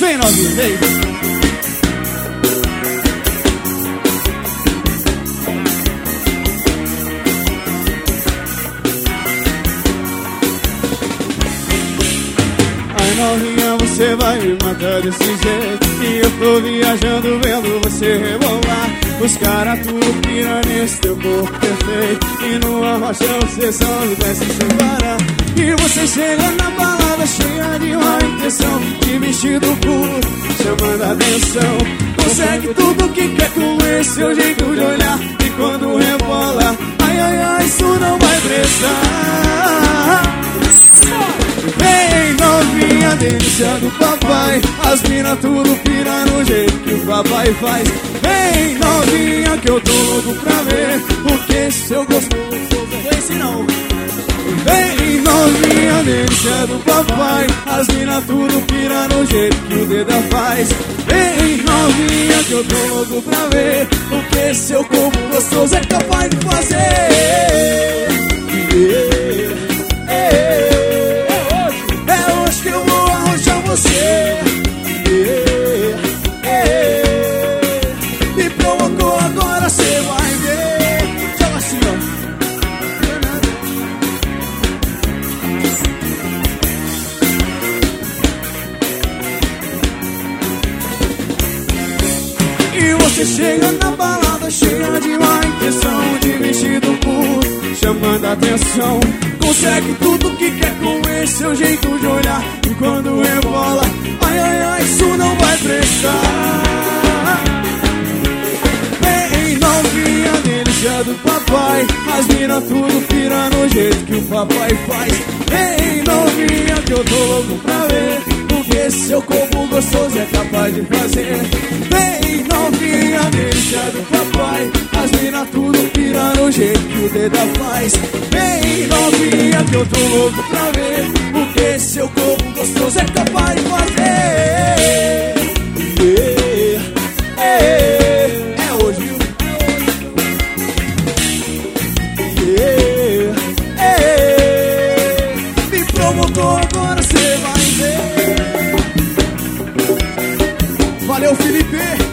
Vem novinha, vem. Ai novinha, você vai me matar desse jeito. E eu tô viajando vendo você rebolar. Os caras tudo pira nesse teu corpo perfeito. E numa rocha você só me desce sem parar. E você chega na balada cheia de má intenção, de vestido curto, chamando a atenção. Consegue tudo que quer com esse seu jeito de olhar. E quando rebola, ai ai ai, isso não vai prestar. Vem novinha, delícia do papai. As mina tudo pira no jeito que o papai faz. Vem novinha que eu tô louco pra ver, porque seu gostoso foi esse não. Vem novinha, delícia do papai. As mina tudo pira no jeito que o Dedé faz. Vem novinha que eu tô louco pra ver, porque seu corpo gostoso é capaz de fazer. É hoje que eu vou arranjar você. Me provocou, agora cê vai ver. Joga assim, ó. E você chega na balada cheia de má intenção, de vestido curto, chamando a atenção. Consegue tudo que quer com esse seu jeito de olhar. E quando rebola, ai ai ai, isso não vai prestar. Vem novinha, delícia do papai. As mina tudo pira no jeito que o papai faz. Vem novinha que eu tô louco pra ver, porque seu corpo gostoso é capaz de fazer. Vem novinha, delícia do papai. As mina tudo pira no jeito que o Dedé faz. Vem novinha que eu tô louco pra ver, porque seu corpo gostoso é capaz de fazer. É hoje, viu? Me provocou, agora cê vai ver. Valeu, Felipe!